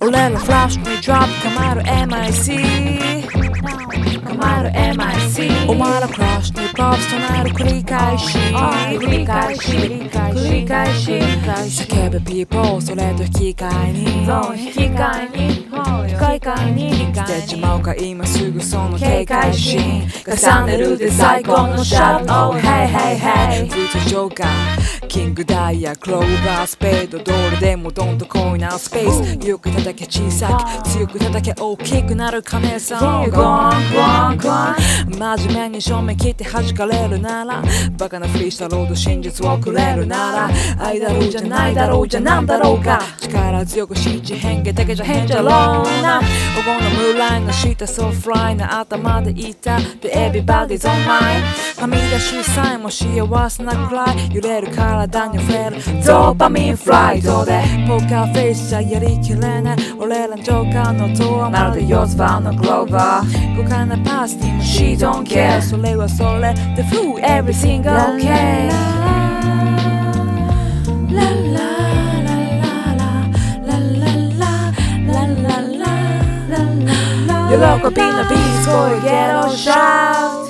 俺らフラッシュにドロップ構える MIC 構える MIC お前らクラッシュにプロップ唱える繰り返し叫ぶ people それと引き換えに捨てちまうか今すぐその警戒心重ねるで最高のシャウト Oh hey hey hey 通常がキングダイヤクローバースペードどれでもどんと濃いなスペースゆく叩け小さく強く叩け大きくなる金さんゴン真面目に正面切って弾かれるならバカなフリーしたロード真実をくれるなら愛だろうじゃないだろうじゃなんだろうか力強く信じ変化だけじゃ変じゃろうな黄金のムーラインの下ソフライな頭でいた The everybody's on mine はみ出しさえも幸せなくらい揺れる体に触れるドーパミンフライトでポーカーフェイスじゃやりきれない俺らのジョーカーの塔はまるでヨズバーのグローバー豪快なパスにも She don't care それはそれで Through everything okay 喜びのビーツ声ゲロシャウト